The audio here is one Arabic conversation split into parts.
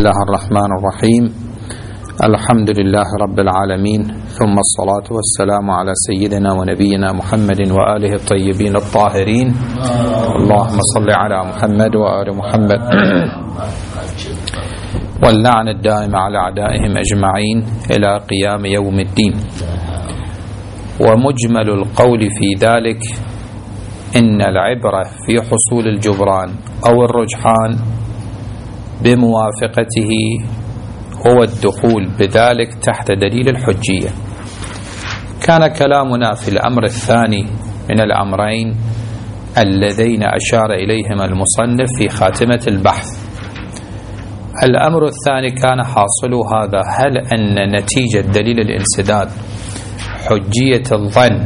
الله الرحمن الرحيم. الحمد لله رب العالمين، ثم الصلاة والسلام على سيدنا ونبينا محمد وآله الطيبين الطاهرين. اللهم صل على محمد وآل محمد واللعن الدائم على أعدائهم أجمعين إلى قيام يوم الدين. ومجمل القول في ذلك إن العبرة في حصول الجبران أو الرجحان بموافقته هو الدخول بذلك تحت دليل الحجية. كان كلامنا في الأمر الثاني من الأمرين اللذين أشار إليهما المصنف في خاتمة البحث. الأمر الثاني كان حاصل هذا: هل أن نتيجة دليل الانسداد حجية الظن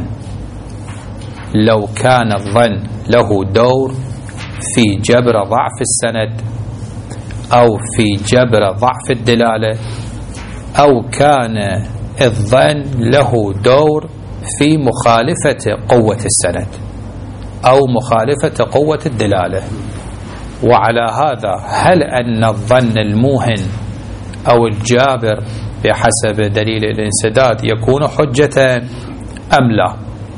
لو كان الظن له دور في جبر ضعف السند أو في جبر ضعف الدلالة، أو كان الظن له دور في مخالفة قوة السند أو مخالفة قوة الدلالة. وعلى هذا هل أن الظن الموهن أو الجابر بحسب دليل الانسداد يكون حجة أم لا؟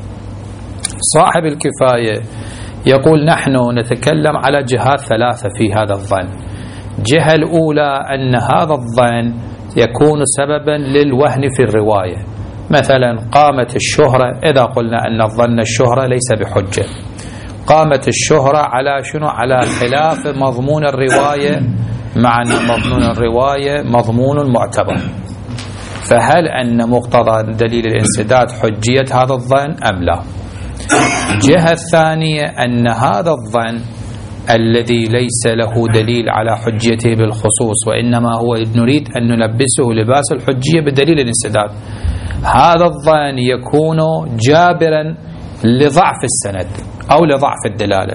صاحب الكفاية يقول نحن نتكلم على جهات ثلاثة في هذا الظن. الجهة الأولى أن هذا الظن يكون سببا للوهن في الرواية، مثلا قامت الشهرة، إذا قلنا أن الظن الشهرة ليس بحجة، قامت الشهرة على شنو؟ على خلاف مضمون الرواية، مع أن مضمون الرواية مضمون معتبر. فهل أن مقتضى دليل الانسداد حجية هذا الظن أم لا؟ الجهة الثانية أن هذا الظن الذي ليس له دليل على حجيته بالخصوص، وإنما هو نريد أن نلبسه لباس الحجية بدليل الانسداد، هذا الظن يكون جابرا لضعف السند أو لضعف الدلالة.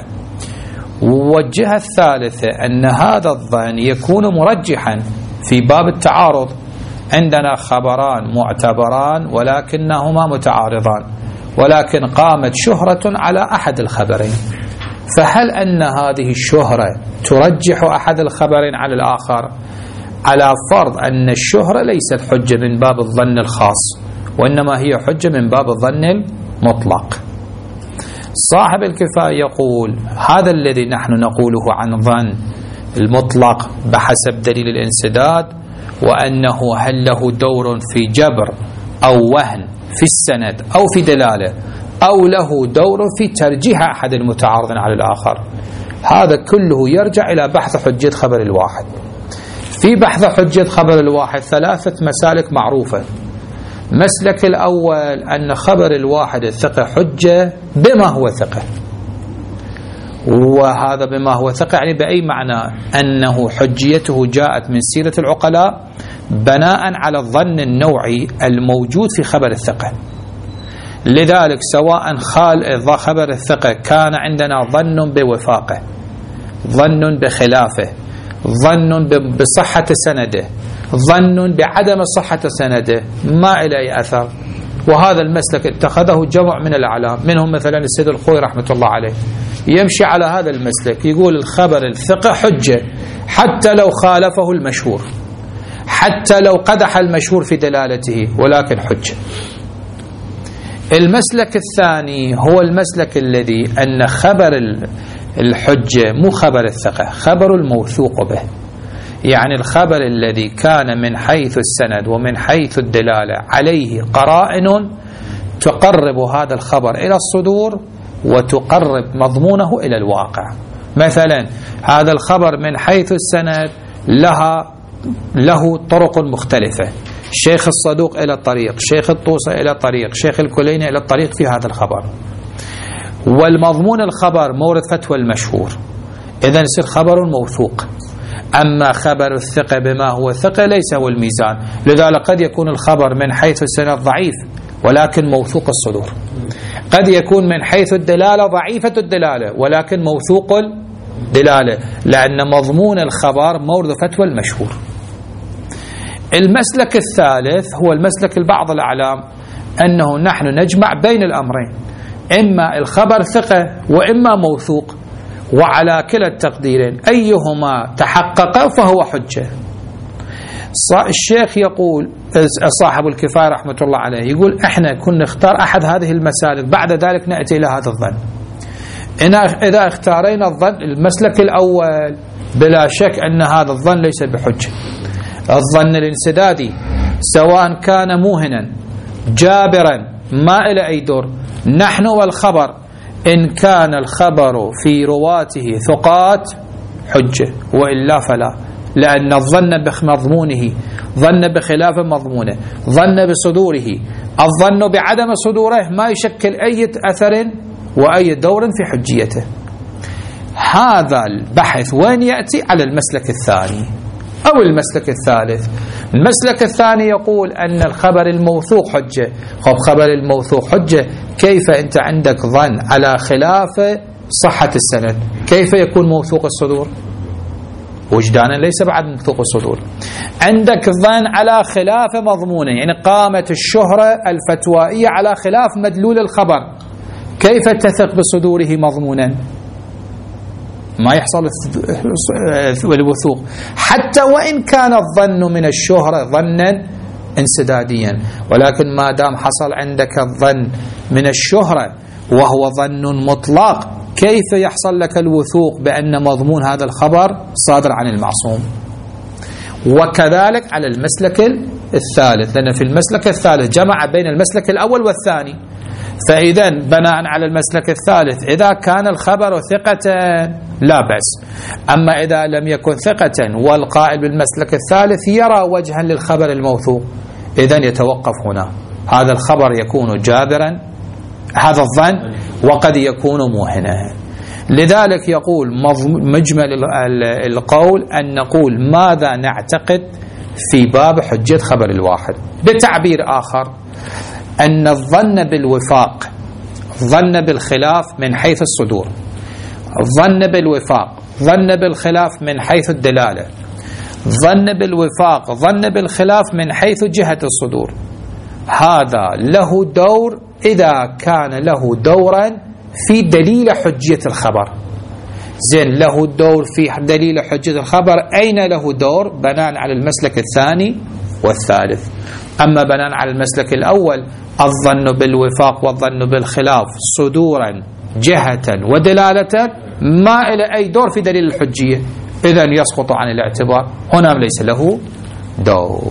والجهة الثالثة أن هذا الظن يكون مرجحا في باب التعارض، عندنا خبران معتبران ولكنهما متعارضان، ولكن قامت شهرة على أحد الخبرين، فهل أن هذه الشهرة ترجح أحد الخبرين على الآخر؟ على فرض أن الشهرة ليست حجة من باب الظن الخاص، وإنما هي حجة من باب الظن المطلق. صاحب الكفاية يقول هذا الذي نحن نقوله عن ظن المطلق بحسب دليل الانسداد، وأنه هل له دور في جبر أو وهن في السند أو في دلالة، أو له دور في ترجيح أحد المتعارضين على الآخر، هذا كله يرجع إلى بحث حجة خبر الواحد. في بحث حجة خبر الواحد ثلاثة مسالك معروفة. مسلك الأول أن خبر الواحد الثقة حجة بما هو ثقة، وهذا بما هو ثقة يعني بأي معنى؟ أنه حجيته جاءت من سيرة العقلاء بناء على الظن النوعي الموجود في خبر الثقة. لذلك سواء خبر الثقة كان عندنا ظن بوفاقه، ظن بخلافه، ظن بصحة سنده، ظن بعدم صحة سنده، ما إليه أثر. وهذا المسلك اتخذه جمع من الأعلام، منهم مثلا السيد الخوي رحمة الله عليه، يمشي على هذا المسلك، يقول الخبر الثقة حجة حتى لو خالفه المشهور، حتى لو قدح المشهور في دلالته، ولكن حجة. المسلك الثاني هو المسلك الذي أن خبر الحجة مو خبر الثقة، خبر الموثوق به، يعني الخبر الذي كان من حيث السند ومن حيث الدلالة عليه قرائن تقرب هذا الخبر إلى الصدور وتقرب مضمونه إلى الواقع. مثلا هذا الخبر من حيث السند له طرق مختلفة، شيخ الصدوق إلى الطريق، شيخ الطوسة إلى الطريق، شيخ الكليني إلى الطريق في هذا الخبر، والمضمون الخبر مورد فتوى المشهور، إذن يصير خبر موثوق. أما خبر الثقة بما هو ثقة ليس هو الميزان، لذلك قد يكون الخبر من حيث السند ضعيف ولكن موثوق الصدور، قد يكون من حيث الدلالة ضعيفة الدلالة ولكن موثوق الدلالة، لأن مضمون الخبر مورد فتوى المشهور. المسلك الثالث هو المسلك البعض الأعلام، أنه نحن نجمع بين الأمرين، إما الخبر ثقة وإما موثوق، وعلى كلا التقديرين أيهما تحقق فهو حجة. الشيخ يقول صاحب الكفاية رحمة الله عليه يقول احنا كنا نختار أحد هذه المسالك، بعد ذلك نأتي إلى هذا الظن. إذا اختارينا الظن المسلك الأول بلا شك أن هذا الظن ليس بحجة. الظن الانسدادي سواء كان موهنا جابرا ما إلى أي دور. نحن والخبر إن كان الخبر في رواته ثقات حجة، وإلا فلا، لأن الظن بمضمونه، ظن بخلاف مضمونه، ظن بصدوره، الظن بعدم صدوره ما يشكل أي أثر وأي دور في حجيته. هذا البحث وين يأتي؟ على المسلك الثاني أو المسلك الثالث. المسلك الثاني يقول أن الخبر الموثوق حجة. خبر الموثوق حجة، كيف أنت عندك ظن على خلاف صحة السند، كيف يكون موثوق الصدور؟ وجدانا ليس بعد موثوق الصدور. عندك ظن على خلاف مضمونه، يعني قامت الشهرة الفتوائية على خلاف مدلول الخبر، كيف تثق بصدوره مضمونا؟ ما يحصل الوثوق، حتى وإن كان الظن من الشهرة ظنا انسداديا. ولكن ما دام حصل عندك الظن من الشهرة وهو ظن مطلق، كيف يحصل لك الوثوق بأن مضمون هذا الخبر صادر عن المعصوم؟ وكذلك على المسلك الثالث، لأن في المسلك الثالث جمع بين المسلك الأول والثاني. فإذا بناء على المسلك الثالث إذا كان الخبر ثقة لا بأس، أما إذا لم يكن ثقة والقائل بالمسلك الثالث يرى وجها للخبر الموثوق، إذن يتوقف هنا. هذا الخبر يكون جابرا، هذا الظن، وقد يكون موهنا. لذلك يقول مجمل القول أن نقول ماذا نعتقد في باب حجة خبر الواحد. بتعبير آخر، أن الظن بالوفاق، ظن بالخلاف من حيث الصدور، ظن بالوفاق، ظن بالخلاف من حيث الدلالة، ظن بالوفاق، ظن بالخلاف من حيث جهة الصدور، هذا له دور إذا كان له دورا في دليل حجية الخبر. زين، له دور في دليل حجية الخبر، أين له دور؟ بناء على المسلك الثاني والثالث. أما بناء على المسلك الأول الظن بالوفاق والظن بالخلاف صدورا جهة ودلالة ما إلى أي دور في دليل الحجية، إذن يسقط عن الاعتبار، هنا ليس له دور.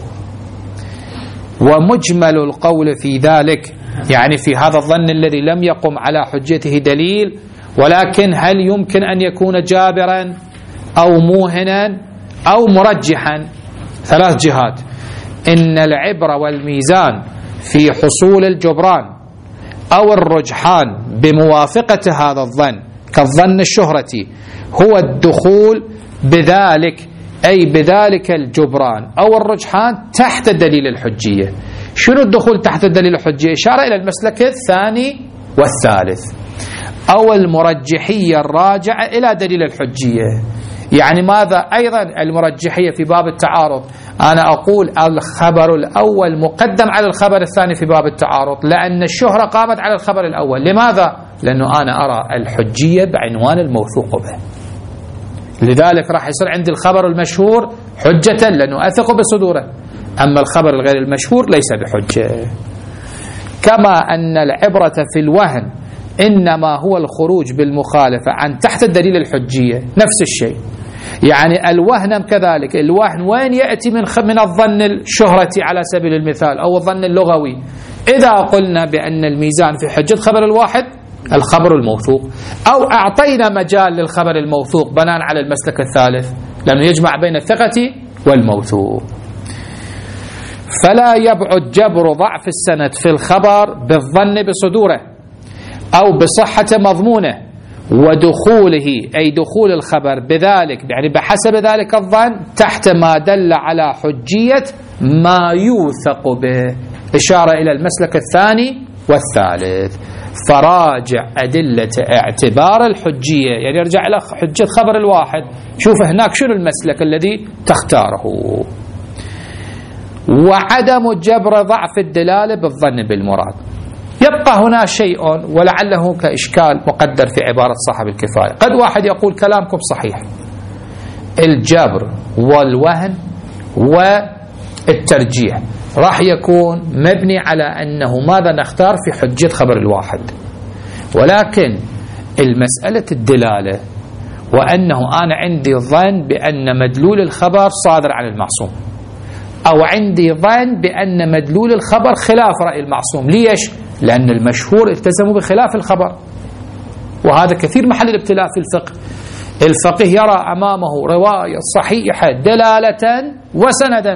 ومجمل القول في ذلك، يعني في هذا الظن الذي لم يقم على حجته دليل، ولكن هل يمكن أن يكون جابرا أو موهنا أو مرجحا؟ ثلاث جهات. إن العبرة والميزان في حصول الجبران أو الرجحان بموافقة هذا الظن كالظن الشهرة هو الدخول بذلك، أي بذلك الجبران أو الرجحان تحت دليل الحجية. شنو الدخول تحت دليل الحجية؟ إشارة إلى المسلك الثاني والثالث، أو المرجحية الراجعة إلى دليل الحجية. يعني ماذا أيضا المرجحية في باب التعارض؟ أنا أقول الخبر الأول مقدم على الخبر الثاني في باب التعارض، لأن الشهرة قامت على الخبر الأول. لماذا؟ لأنه أنا أرى الحجية بعنوان الموثوق به، لذلك راح يصير عندي الخبر المشهور حجة لأنه أثق بصدوره، أما الخبر الغير المشهور ليس بحجة. كما أن العبرة في الوهن إنما هو الخروج بالمخالفة عن تحت الدليل الحجية، نفس الشيء. يعني الوهن كذلك، الوهن وين يأتي من الظن الشهرة على سبيل المثال أو الظن اللغوي. إذا قلنا بأن الميزان في حجة خبر الواحد الخبر الموثوق، أو أعطينا مجال للخبر الموثوق بناء على المسلك الثالث، لأنه يجمع بين الثقة والموثوق. فلا يبعد جبر ضعف السند في الخبر بالظن بصدوره أو بصحة مضمونه ودخوله، أي دخول الخبر بذلك، يعني بحسب ذلك الظن تحت ما دل على حجية ما يوثق به، إشارة إلى المسلك الثاني والثالث. فراجع أدلة اعتبار الحجية، يعني يرجع إلى حجة خبر الواحد، شوف هناك شنو المسلك الذي تختاره. وعدم جبر ضعف الدلالة بالظن بالمراد. يبقى هنا شيء ولعله كإشكال مقدر في عبارة صاحب الكفاية. قد واحد يقول كلامكم صحيح، الجبر والوهن الترجيح راح يكون مبني على أنه ماذا نختار في حجية خبر الواحد. ولكن المسألة الدلالة وأنه أنا عندي ظن بأن مدلول الخبر صادر عن المعصوم، أو عندي ظن بأن مدلول الخبر خلاف رأي المعصوم. ليش؟ لأن المشهور التزموا بخلاف الخبر، وهذا كثير محل الابتلاء في الفقه. الفقيه يرى أمامه رواية صحيحة دلالة وسندا،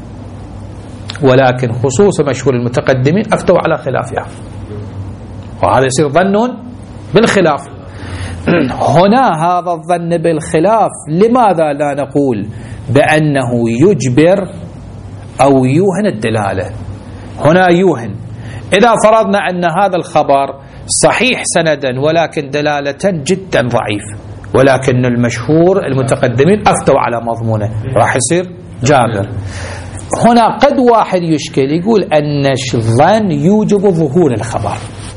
ولكن خصوص مشهور المتقدمين أفتوا على خلافها، وهذا يصير ظن بالخلاف. هنا هذا الظن بالخلاف لماذا لا نقول بأنه يجبر أو يوهن الدلالة؟ هنا يوهن. إذا فرضنا أن هذا الخبر صحيح سندا ولكن دلالة جدا ضعيف، ولكن المشهور المتقدمين أفتوا على مضمونه، راح يصير جابر. هنا قد واحد يشكل يقول أن الظن يوجب ظهور الخبر،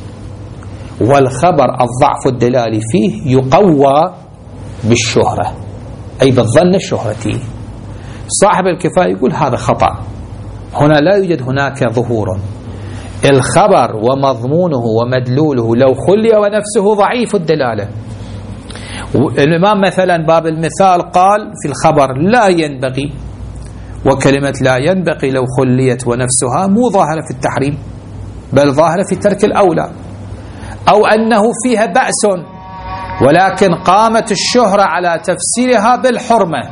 والخبر الضعف الدلالي فيه يقوى بالشهرة، أي بالظن الشهرتي. صاحب الكفاية يقول هذا خطأ، هنا لا يوجد هناك ظهور. الخبر ومضمونه ومدلوله لو خلي ونفسه ضعيف الدلالة. الإمام مثلا باب المثال قال في الخبر لا ينبغي، وكلمة لا ينبغي لو خليت ونفسها مو ظاهرة في التحريم بل ظاهرة في ترك الأولى، أو أنه فيها بأس ولكن قامت الشهرة على تفسيرها بالحرمة،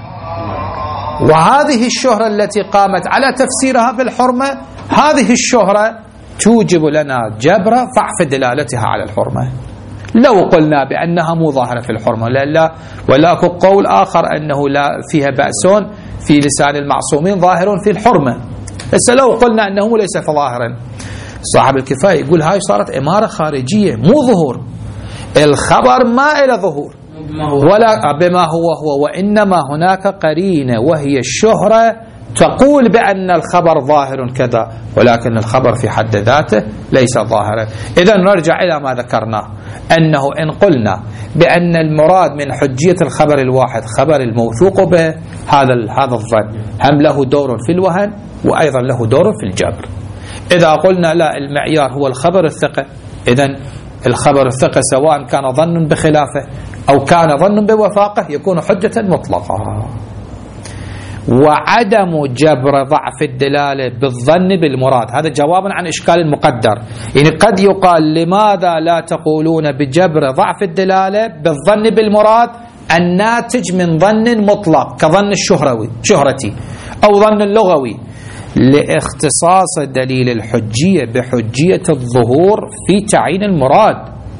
وهذه الشهرة التي قامت على تفسيرها بالحرمة هذه الشهرة توجب لنا جبر ضعف دلالتها على الحرمة. لو قلنا بأنها مو ظاهرة في الحرمة لا، ولكن قول آخر أنه لا فيها بأس في لسان المعصومين ظاهر في الحرمة. بس لو قلنا أنه ليس ظاهرا، صاحب الكفاية يقول هاي صارت إمارة خارجية مو ظهور. الخبر ما إلى ظهور ولا بما هو، وإنما هناك قرينة وهي الشهرة تقول بأن الخبر ظاهر كذا، ولكن الخبر في حد ذاته ليس ظاهرا. إذا نرجع إلى ما ذكرناه، أنه إن قلنا بأن المراد من حجية الخبر الواحد خبر الموثوق به، هذا الظن هم له دور في الوهن وأيضا له دور في الجبر. إذا قلنا لا المعيار هو الخبر الثقة، إذن الخبر الثقة سواء كان ظن بخلافه أو كان ظن بوفاقه يكون حجة مطلقة. وعدم جبر ضعف الدلالة بالظن بالمراد، هذا جوابا عن إشكال مقدر. يعني قد يقال لماذا لا تقولون بجبر ضعف الدلالة بالظن بالمراد الناتج من ظن مطلق كظن شهرتي أو ظن اللغوي، لاختصاص دليل الحجية بحجية الظهور في تعيين المراد.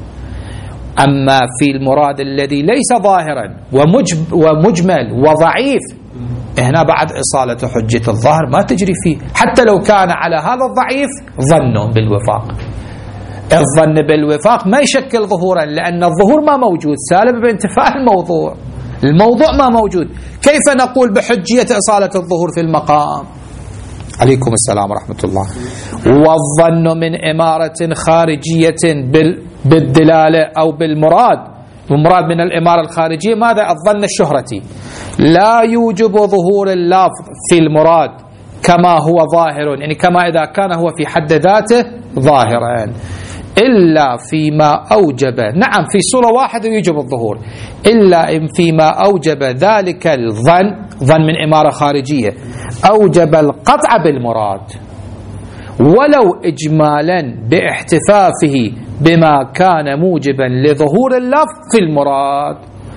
أما في المراد الذي ليس ظاهرا ومجمل وضعيف، هنا بعد إصالة حجة الظاهر ما تجري فيه، حتى لو كان على هذا الضعيف ظن بالوفاق. الظن بالوفاق ما يشكل ظهورا، لأن الظهور ما موجود، سالب بانتفاء الموضوع ما موجود. كيف نقول بحجية إصالة الظهور في المقام؟ عليكم السلام ورحمة الله. والظن من إمارة خارجية بالدلالة أو بالمراد، والمراد من الإمارة الخارجية ماذا؟ الظن الشهرتي، لا يوجب ظهور اللفظ في المراد كما هو ظاهر، يعني كما إذا كان هو في حد ذاته ظاهرا، إلا فيما أوجب، نعم في صورة واحدة يوجب الظهور، إلا إن فيما أوجب ذلك ظن من إمارة خارجية أوجب القطع بالمراد، ولو إجمالا باحتفافه بما كان موجبا لظهور اللفظ في المراد،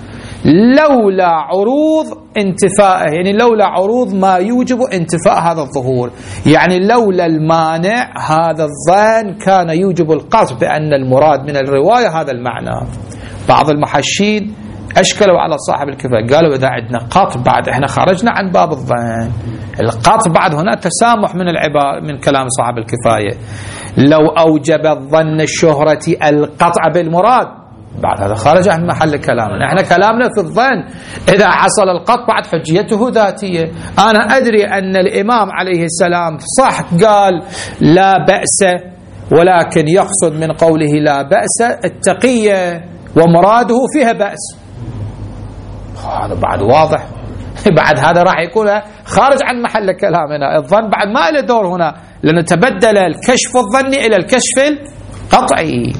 لولا عروض انتفائه، يعني لولا عروض ما يوجب انتفاء هذا الظهور، يعني لولا المانع هذا الظن كان يوجب القصد بأن المراد من الرواية هذا المعنى. بعض المحشين أشكلوا على صاحب الكفاية، قالوا إذا عندنا قطع بعد إحنا خرجنا عن باب الظن، القطع بعد هنا تسامح من العبارة من كلام صاحب الكفاية. لو أوجب الظن الشهرة القطع بالمراد بعد هذا خرج عن محل كلامنا، احنا كلامنا في الظن إذا حصل القطع بعد حجيته ذاتية. أنا أدري أن الإمام عليه السلام صح قال لا بأس، ولكن يقصد من قوله لا بأس التقية ومراده فيها بأس، هذا بعد واضح بعد هذا راح يكون خارج عن محل كلامنا. الظن بعد ما له دور هنا، لأنه تبدل الكشف الظني إلى الكشف القطعي.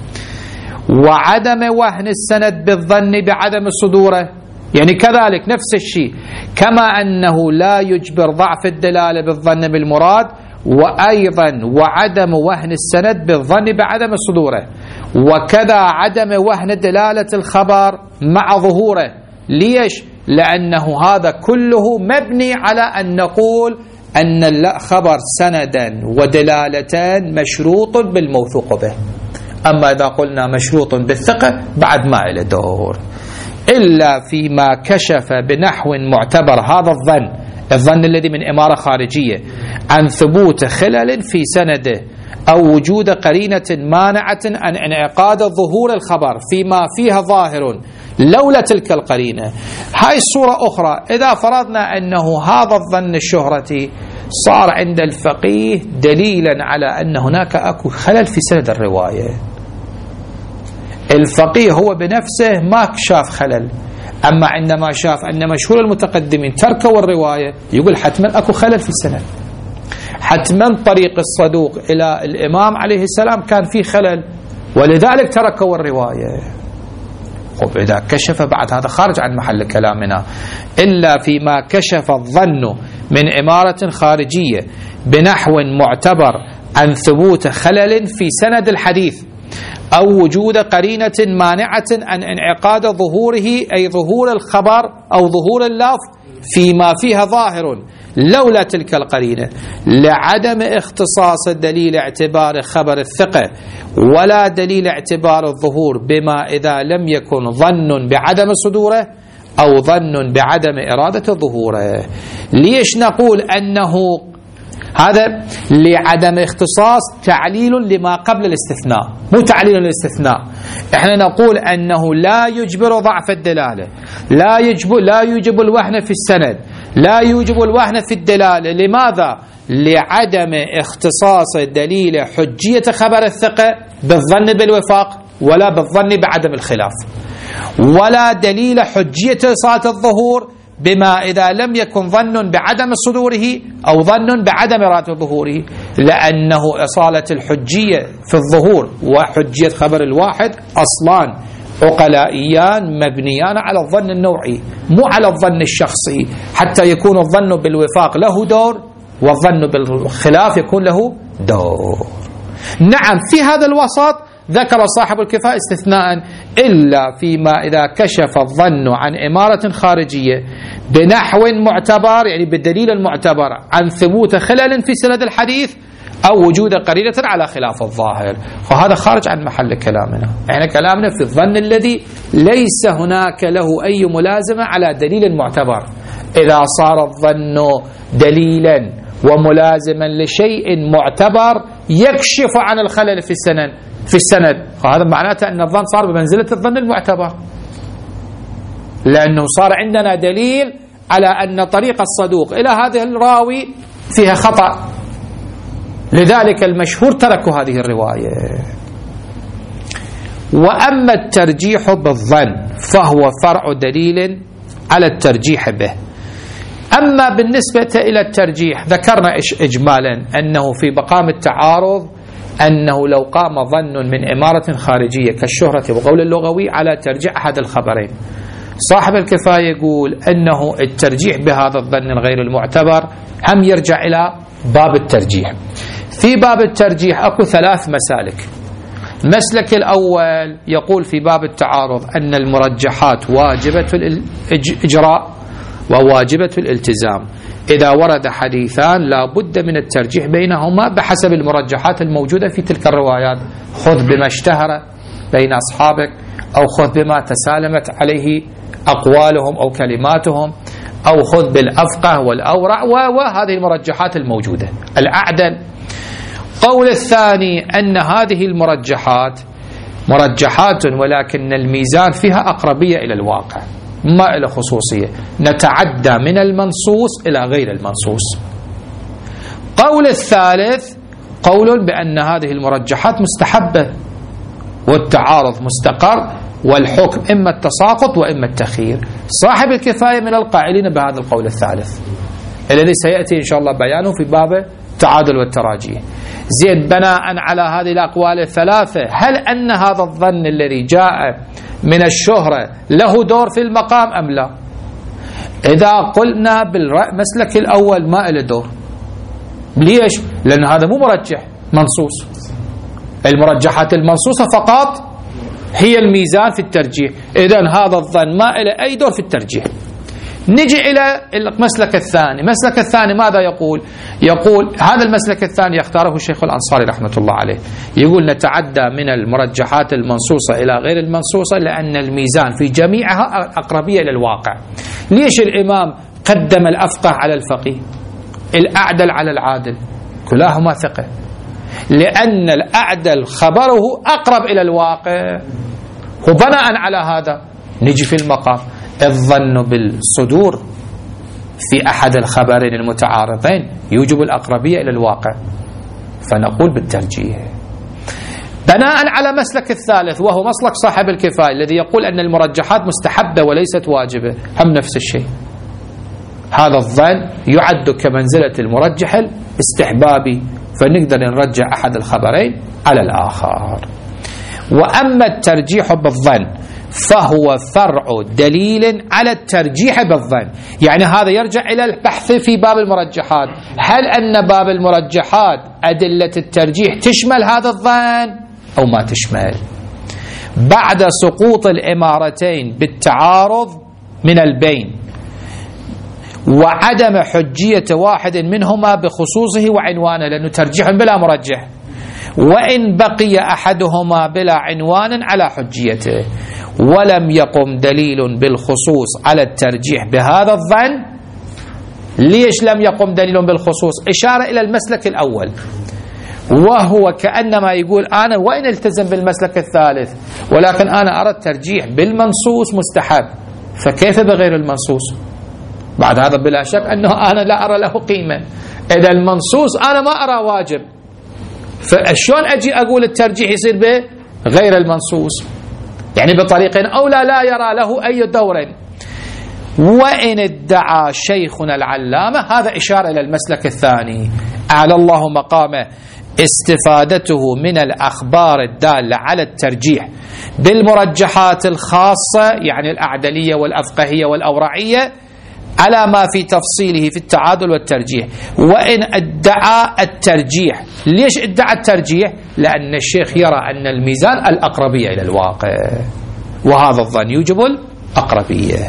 وعدم وهن السند بالظن بعدم صدوره، يعني كذلك نفس الشيء، كما أنه لا يجبر ضعف الدلالة بالظن بالمراد، وأيضا وعدم وهن السند بالظن بعدم صدوره، وكذا عدم وهن دلالة الخبر مع ظهوره. ليش؟ لأنه هذا كله مبني على أن نقول أن الخبر سندا ودلالة مشروط بالموثوق به. أما إذا قلنا مشروط بالثقة بعد ما إلى دور، إلا فيما كشف بنحو معتبر هذا الظن الذي من إمارة خارجية عن ثبوت خلل في سنده أو وجود قرينة مانعة عن انعقاد ظهور الخبر فيما فيها ظاهر لولا تلك القرينة. هاي الصورة أخرى. إذا فرضنا أنه هذا الظن الشهرتي صار عند الفقيه دليلا على أن هناك أكو خلل في سند الرواية، الفقيه هو بنفسه ما شاف خلل، أما عندما شاف أن مشهور المتقدمين تركوا الرواية يقول حتما أكو خلل في السند، حتما طريق الصدوق إلى الإمام عليه السلام كان فيه خلل ولذلك تركوا الرواية. إذا كشف بعد هذا خارج عن محل كلامنا. إلا فيما كشف الظن من إمارة خارجية بنحو معتبر عن ثبوت خلل في سند الحديث أو وجود قرينة مانعة عن انعقاد ظهوره، أي ظهور الخبر أو ظهور اللفظ فيما فيها ظاهر لولا تلك القرينة، لعدم اختصاص الدليل اعتبار خبر الثقة ولا دليل اعتبار الظهور بما إذا لم يكن ظن بعدم صدوره أو ظن بعدم إرادة ظهوره. ليش نقول أنه هذا لعدم اختصاص؟ تعليل لما قبل الاستثناء، مو تعليل للاستثناء. احنا نقول أنه لا يجبر ضعف الدلالة، لا يوجب الوهن في السند، لا يوجب الوهن في الدلالة. لماذا؟ لعدم اختصاص دليل حجية خبر الثقة بالظن بالوفاق ولا بالظن بعدم الخلاف، ولا دليل حجية إصالة الظهور بما إذا لم يكن ظن بعدم صدوره أو ظن بعدم إرادة ظهوره، لأنه إصالة الحجية في الظهور وحجية خبر الواحد أصلان عقلائيان مبنيان على الظن النوعي مو على الظن الشخصي، حتى يكون الظن بالوفاق له دور والظن بالخلاف يكون له دور. نعم، في هذا الوسط ذكر صاحب الكفاية استثناء، إلا فيما إذا كشف الظن عن إمارة خارجية بنحو معتبر، يعني بالدليل المعتبر، عن ثبوت خلل في سند الحديث أو وجود قرينة على خلاف الظاهر. وهذا خارج عن محل كلامنا. يعني كلامنا في الظن الذي ليس هناك له أي ملازمة على دليل معتبر. إذا صار الظن دليلا وملازما لشيء معتبر يكشف عن الخلل في السند، فهذا معناته أن الظن صار بمنزلة الظن المعتبر، لأنه صار عندنا دليل على أن طريق الصدوق إلى هذه الراوي فيها خطأ، لذلك المشهور تركوا هذه الرواية. وأما الترجيح بالظن فهو فرع دليل على الترجيح به. أما بالنسبة إلى الترجيح ذكرنا إجمالا أنه في مقام التعارض أنه لو قام ظن من إمارة خارجية كالشهرة بقول اللغوي على ترجيح أحد الخبرين، صاحب الكفاية يقول أنه الترجيح بهذا الظن الغير المعتبر هم يرجع إلى باب الترجيح. في باب الترجيح أكو 3 مسالك. مسلك الأول يقول في باب التعارض أن المرجحات واجبة الإجراء وواجبة الالتزام، إذا ورد حديثان لا بد من الترجيح بينهما بحسب المرجحات الموجودة في تلك الروايات. خذ بما اشتهر بين أصحابك، أو خذ بما تسالمت عليه أقوالهم أو كلماتهم، أو خذ بالأفقه والأورع، وهذه المرجحات الموجودة الأعدل. قول الثاني أن هذه المرجحات مرجحات ولكن الميزان فيها أقربية إلى الواقع ما إلى خصوصية، نتعدى من المنصوص إلى غير المنصوص. قول الثالث قول بأن هذه المرجحات مستحبة والتعارض مستقر والحكم إما التساقط وإما التخيير. صاحب الكفاية من القائلين بهذا القول الثالث الذي سيأتي إن شاء الله بيانه في باب التعادل والتراجيح. زين، بناء على هذه الأقوال الثلاثة، هل أن هذا الظن الذي جاء من الشهرة له دور في المقام أم لا؟ إذا قلنا بالمسلك الأول ما له دور. ليش؟ لأن هذا مو مرجح منصوص. المرجحات المنصوصة فقط هي الميزان في الترجيح، إذن هذا الظن ما له أي دور في الترجيح. نجي إلى المسلك الثاني. المسلك الثاني ماذا يقول؟ يقول هذا المسلك الثاني يختاره الشيخ الأنصاري رحمة الله عليه، يقول نتعدى من المرجحات المنصوصة إلى غير المنصوصة لأن الميزان في جميعها أقربية إلى الواقع. ليش الإمام قدم الأفقه على الفقيه، الأعدل على العادل؟ كلاهما ثقة، لأن الأعدل خبره أقرب إلى الواقع. وبناء على هذا نجي في المقام الظن بالصدور في أحد الخبرين المتعارضين يوجب الأقربية إلى الواقع، فنقول بالترجيح. بناء على مسلك الثالث وهو مسلك صاحب الكفاية الذي يقول أن المرجحات مستحبة وليست واجبة، هم نفس الشيء. هذا الظن يعد كمنزلة المرجح الاستحبابي، فنقدر نرجع أحد الخبرين على الآخر. وأما الترجيح بالظن فهو فرع دليل على الترجيح بالظن، يعني هذا يرجع إلى البحث في باب المرجحات، هل أن باب المرجحات أدلة الترجيح تشمل هذا الظن أو ما تشمل؟ بعد سقوط الإمارتين بالتعارض من البين وعدم حجية واحد منهما بخصوصه وعنوانه، لأنه ترجيح بلا مرجح، وإن بقي أحدهما بلا عنوان على حجيته، ولم يقم دليل بالخصوص على الترجيح بهذا الظن. ليش لم يقم دليل بالخصوص؟ إشارة إلى المسلك الأول، وهو كأنما يقول أنا وإن التزم بالمسلك الثالث ولكن أنا أرى الترجيح بالمنصوص مستحب، فكيف بغير المنصوص؟ بعد هذا بلا شك أنه أنا لا أرى له قيمة. إذا المنصوص أنا ما أرى واجب، فشلون أجي أقول الترجيح يصير بغير المنصوص؟ يعني بطريق أولى لا يرى له أي دور. وإن ادعى شيخنا العلامة، هذا إشارة إلى المسلك الثاني، أعلى الله مقامه، استفادته من الأخبار الدالة على الترجيح بالمرجحات الخاصة، يعني الأعدلية والأفقهية والأورعية، على ما في تفصيله في التعادل والترجيح. وإن ادعى الترجيح، ليش ادعى الترجيح؟ لأن الشيخ يرى أن الميزان الأقربية إلى الواقع، وهذا الظن يوجب الأقربية.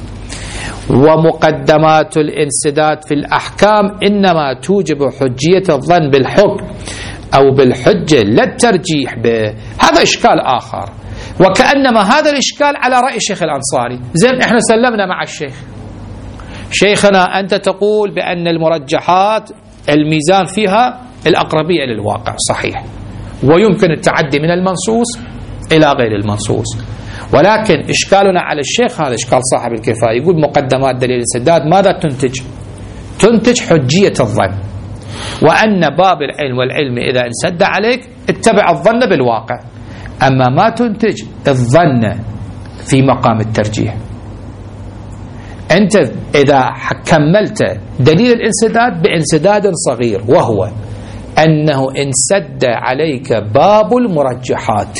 ومقدمات الانسداد في الأحكام إنما توجب حجية الظن بالحكم أو بالحجة لا الترجيح به. هذا إشكال آخر، وكأنما هذا الإشكال على رأي الشيخ الأنصاري. زين، إحنا سلمنا مع الشيخ، شيخنا أنت تقول بأن المرجحات الميزان فيها الأقربية للواقع، صحيح، ويمكن التعدي من المنصوص إلى غير المنصوص، ولكن إشكالنا على الشيخ هذا إشكال صاحب الكفاية، يقول مقدمات دليل الانسداد ماذا تنتج؟ تنتج حجية الظن، وأن باب العلم والعلم إذا انسد عليك اتبع الظن بالواقع، أما ما تنتج الظن في مقام الترجيح. أنت إذا كملت دليل الانسداد بانسداد صغير، وهو أنه انسد عليك باب المرجحات،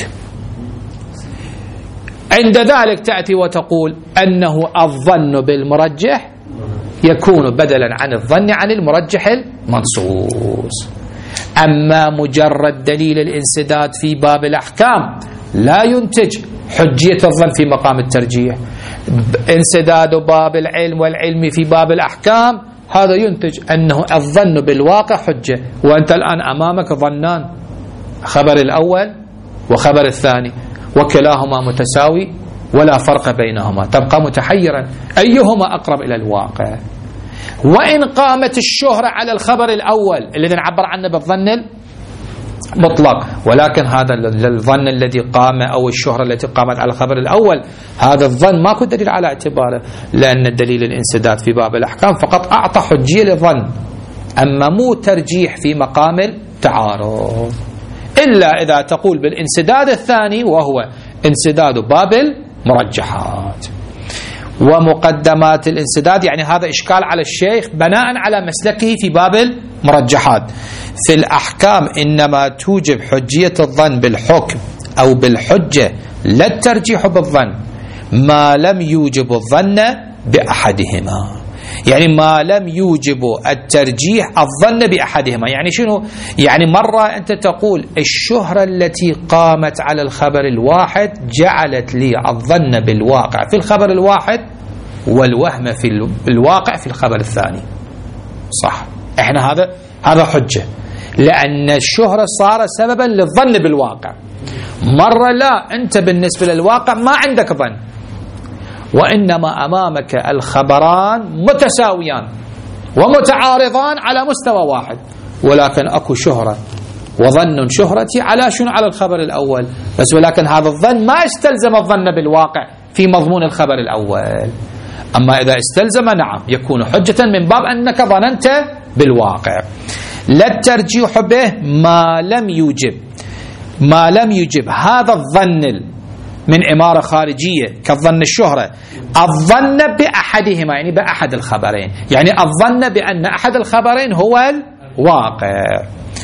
عند ذلك تأتي وتقول أنه الظن بالمرجح يكون بدلا عن الظن عن المرجح المنصوص. أما مجرد دليل الانسداد في باب الأحكام لا ينتج حجية الظن في مقام الترجيح. انسداد باب العلم والعلم في باب الأحكام هذا ينتج أنه الظن بالواقع حجة، وأنت الآن أمامك ظنان، خبر الأول وخبر الثاني، وكلاهما متساوي ولا فرق بينهما، تبقى متحيرا أيهما أقرب إلى الواقع. وإن قامت الشهرة على الخبر الأول الذي نعبر عنه بالظن مطلق، ولكن هذا الظن الذي قام أو الشهرة التي قامت على الخبر الأول، هذا الظن ماكو دليل على اعتباره، لأن الدليل الانسداد في باب الأحكام فقط أعطى حجية للظن، أما مو ترجيح في مقام التعارض، إلا إذا تقول بالانسداد الثاني وهو انسداد باب المرجحات. ومقدمات الانسداد يعني هذا إشكال على الشيخ بناء على مسلكه في باب المرجحات. في الأحكام إنما توجب حجية الظن بالحكم أو بالحجة لا الترجيح بالظن ما لم يوجب الظن بأحدهما. يعني ما لم يوجب الترجيح الظن بأحدهما. يعني شنو؟ يعني مرة أنت تقول الشهرة التي قامت على الخبر الواحد جعلت لي الظن بالواقع في الخبر الواحد والوهم في الواقع في الخبر الثاني. صح، احنا هذا حجة، لأن الشهرة صار سببا للظن بالواقع. مرة لا، أنت بالنسبة للواقع ما عندك ظن، وإنما أمامك الخبران متساويان ومتعارضان على مستوى واحد، ولكن أكو شهرة وظن شهرتي على شنو؟ على الخبر الأول بس، ولكن هذا الظن ما استلزم الظن بالواقع في مضمون الخبر الأول. أما إذا استلزم نعم يكون حجة من باب أنك ظننت بالواقع. لا الترجيح به ما لم يوجب هذا الظن من عمارة خارجية كالظن الشهرة الظن بأحدهما، يعني بأحد الخبرين، يعني الظن بأن أحد الخبرين هو الواقع.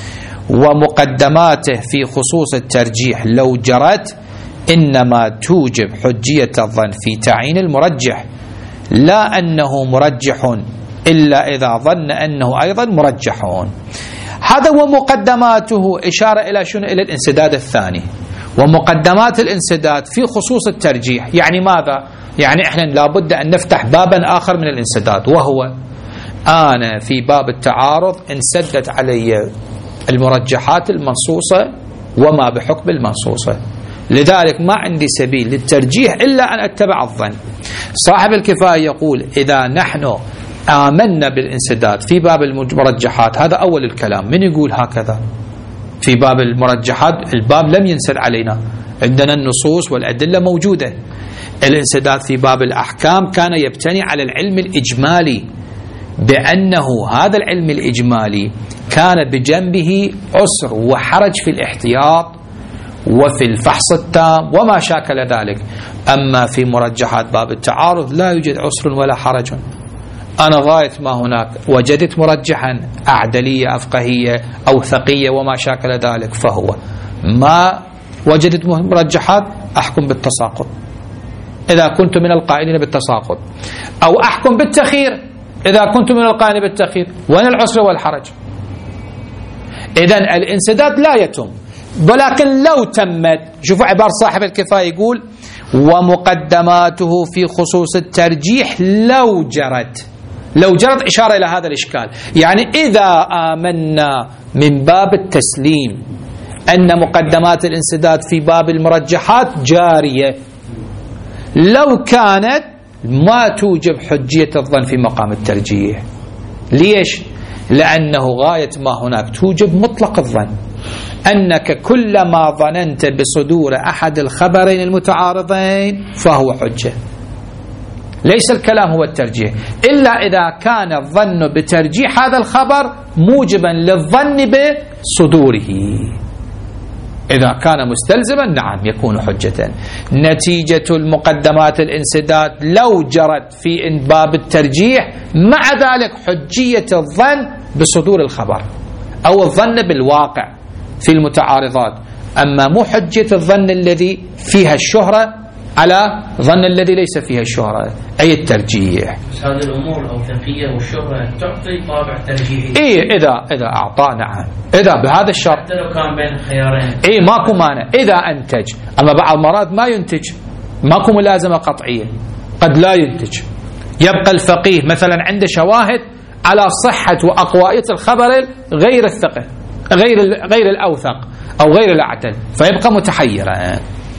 ومقدماته في خصوص الترجيح لو جرت إنما توجب حجية الظن في تعيين المرجح، لا أنه مرجح إلا إذا ظن أنه أيضا مرجحون. هذا ومقدماته إشارة إلى شنو؟ إلى الانسداد الثاني. ومقدمات الانسداد في خصوص الترجيح يعني ماذا؟ يعني إحنا لابد أن نفتح بابا آخر من الانسداد، وهو أنا في باب التعارض انسدت علي المرجحات المنصوصة وما بحكم المنصوصة، لذلك ما عندي سبيل للترجيح إلا أن أتبع الظن. صاحب الكفاية يقول إذا نحن آمنا بالانسداد في باب المرجحات، هذا أول الكلام. من يقول هكذا؟ في باب المرجحات الباب لم ينسد علينا، عندنا النصوص والأدلة موجودة. الانسداد في باب الأحكام كان يبتني على العلم الإجمالي، بأنه هذا العلم الإجمالي كان بجنبه عسر وحرج في الاحتياط وفي الفحص التام وما شاكل ذلك. أما في مرجحات باب التعارض لا يوجد عسر ولا حرج. أنا غاية ما هناك وجدت مرجحا أعدلية أفقهية أو ثقية وما شاكل ذلك، فهو ما وجدت مرجحات أحكم بالتساقط إذا كنت من القائلين بالتساقط، أو أحكم بالتخيير إذا كنت من القائلين بالتخيير. وين العسر والحرج؟ إذن الانسداد لا يتم، ولكن لو تمت، شوفوا عبارة صاحب الكفاية يقول ومقدماته في خصوص الترجيح لو جرت إشارة إلى هذا الإشكال. يعني إذا آمنا من باب التسليم أن مقدمات الانسداد في باب المرجحات جارية، لو كانت ما توجب حجية الظن في مقام الترجيح. ليش؟ لأنه غاية ما هناك توجب مطلق الظن، أنك كلما ظننت بصدور أحد الخبرين المتعارضين فهو حجة. ليس الكلام هو الترجيح، إلا إذا كان الظن بترجيح هذا الخبر موجبا للظن بصدوره. إذا كان مستلزما نعم يكون حجة. نتيجة المقدمات الانسداد لو جرت في باب الترجيح مع ذلك حجية الظن بصدور الخبر أو الظن بالواقع في المتعارضات، أما مو حجية الظن الذي فيها الشهرة على ظن الذي ليس فيها الشهرة، أي الترجيح. هذه الأمور الأوثقية والشهرة تعطي طابع ترجيحي. إيه إذا أعطى نعم، إذا بهذا الشرط حتى لو كان بين خيارين. إيه ماكو مانع إذا أنتج. أما بعض المرات ما ينتج، ماكو ملازمة قطعية، قد لا ينتج. يبقى الفقيه مثلا عنده شواهد على صحة وأقوائية الخبر غير الثقة، غير الأوثق أو غير الأعتل، فيبقى متحيرا.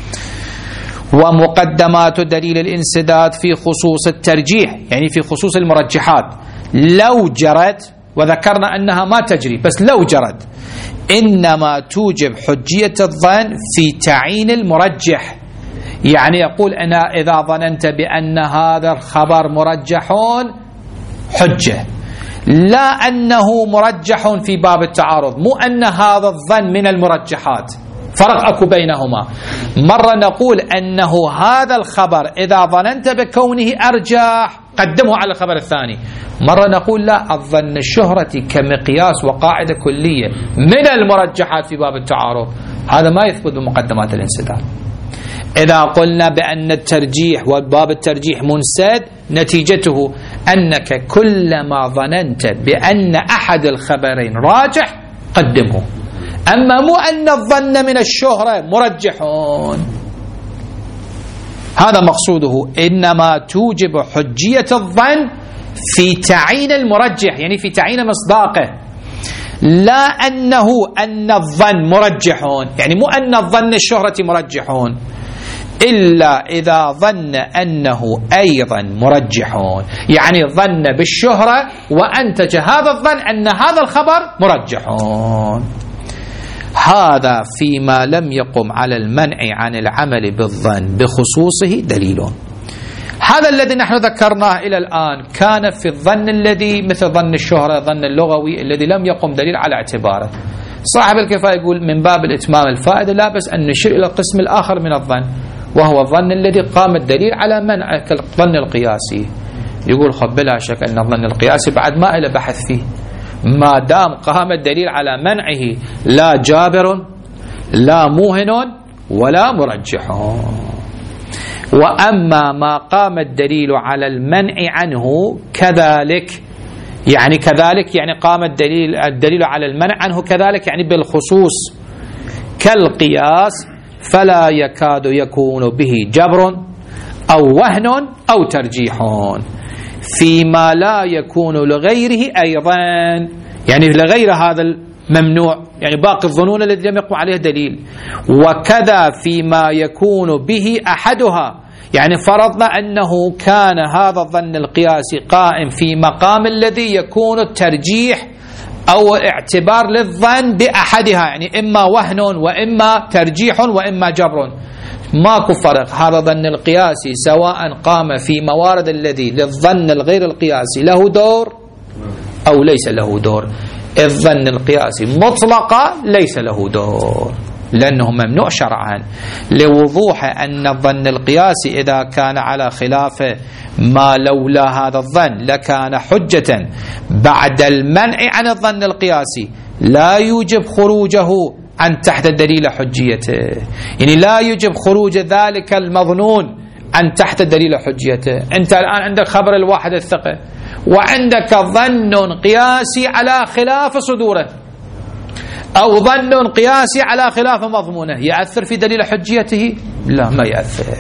ومقدمات دليل الانسداد في خصوص الترجيح يعني في خصوص المرجحات لو جرت، وذكرنا أنها ما تجري بس لو جرت، إنما توجب حجية الظن في تعيين المرجح. يعني يقول أنا إذا ظننت بأن هذا الخبر مرجحون حجة، لا أنه مرجح في باب التعارض، مو أن هذا الظن من المرجحات، فرق أكو بينهما. مرة نقول أنه هذا الخبر إذا ظننت بكونه أرجح قدمه على الخبر الثاني. مرة نقول لا، الظن الشهرة كمقياس وقاعدة كلية من المرجحات في باب التعارض، هذا ما يثبت بمقدمات الانسداد. إذا قلنا بأن الترجيح وباب الترجيح منسد، نتيجته أنك كلما ظننت بأن أحد الخبرين راجح قدمه، أما مو أن الظن من الشهرة مرجحون. هذا مقصوده، إنما توجب حجية الظن في تعيين المرجح، يعني في تعيين مصداقه، لا أن الظن مرجحون، يعني مو أن الظن الشهرة مرجحون، إلا إذا ظن أنه أيضا مرجحون، يعني ظن بالشهرة وأنتج هذا الظن أن هذا الخبر مرجحون. هذا فيما لم يقم على المنع عن العمل بالظن بخصوصه دليل. هذا الذي نحن ذكرناه إلى الآن كان في الظن الذي مثل ظن الشهرة، ظن اللغوي الذي لم يقم دليل على اعتباره. صاحب الكفاية يقول من باب الإتمام الفائدة لا بس أن نشير إلى القسم الآخر من الظن، وهو الظن الذي قام الدليل على منعه كالظن القياسي. يقول خب بلا شك أن الظن القياسي بعد ما إلى بحث فيه، ما دام قام الدليل على منعه لا جابر لا موهن ولا مرجح. وأما ما قام الدليل على المنع عنه كذلك، يعني قام الدليل على المنع عنه كذلك، يعني بالخصوص كالقياس، فلا يكاد يكون به جبر أو وهن أو ترجيح فيما لا يكون لغيره أيضا، يعني لغير هذا الممنوع، يعني باقي الظنون الذي لم يقم عليه دليل. وكذا فيما يكون به أحدها، يعني فرضنا أنه كان هذا الظن القياسي قائم في مقام الذي يكون الترجيح أو اعتبار للظن بأحدها، يعني إما وهن وإما ترجيح وإما جبر، ماكو فرق. هذا الظن القياسي سواء قام في موارد الذي للظن الغير القياسي له دور أو ليس له دور. الظن القياسي مطلقا ليس له دور لأنه ممنوع شرعا، لوضوح أن الظن القياسي إذا كان على خلاف ما لولا هذا الظن لكان حجة بعد المنع عن الظن القياسي، لا يوجب خروجه عن تحت دليل حجيته، يعني لا يوجب خروج ذلك المظنون عن تحت دليل حجيته. أنت الآن عندك خبر الواحد الثقة وعندك ظن قياسي على خلاف صدوره أو ظن قياسي على خلاف مضمونه، يأثر في دليل حجيته؟ لا، ما يأثر.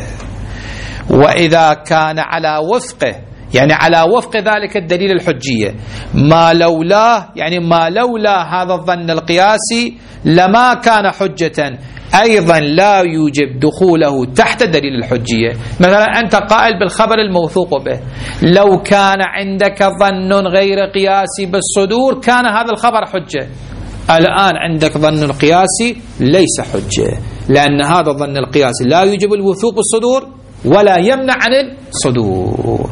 وإذا كان على وفقه، يعني على وفق ذلك الدليل الحجية، ما لولاه، يعني ما لولا هذا الظن القياسي لما كان حجة، أيضا لا يوجب دخوله تحت دليل الحجية. مثلا أنت قائل بالخبر الموثوق به، لو كان عندك ظن غير قياسي بالصدور كان هذا الخبر حجة. الآن عندك ظن القياسي ليس حجة، لأن هذا الظن القياسي لا يوجب الوثوق بالصدور ولا يمنع عن الصدور.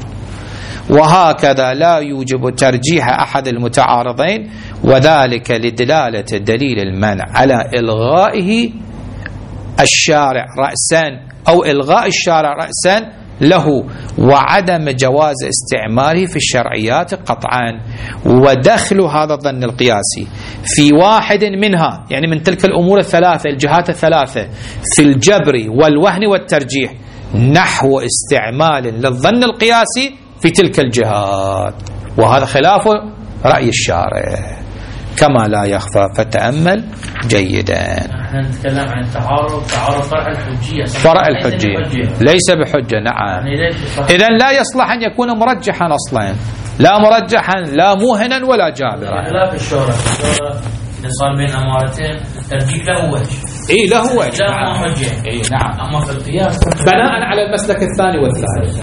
وهكذا لا يوجب ترجيح أحد المتعارضين، وذلك لدلالة دليل المنع على إلغائه الشارع رأسا أو إلغاء الشارع رأسا له، وعدم جواز استعماله في الشرعيات قطعا. ودخل هذا الظن القياسي في واحد منها، يعني من تلك الأمور الثلاثة، الجهات الثلاثة، في الجبر والوهن والترجيح، نحو استعمال للظن القياسي في تلك الجهات، وهذا خلاف رأي الشارع كما لا يخفى، فتأمل جيدا. نحن نتكلم عن تعارض فرع الحجية، فرع الحجية ليس بحجة. نعم، إذن لا يصلح أن يكون مرجحا أصلا، لا مرجحا لا موهنا ولا جابرا. خلاف الشهرة إذا صار بين أمارتين الترجيح له وجه، له وجه، لا حجة. نعم. أما في القياس بناء على المسلك الثاني والثالث.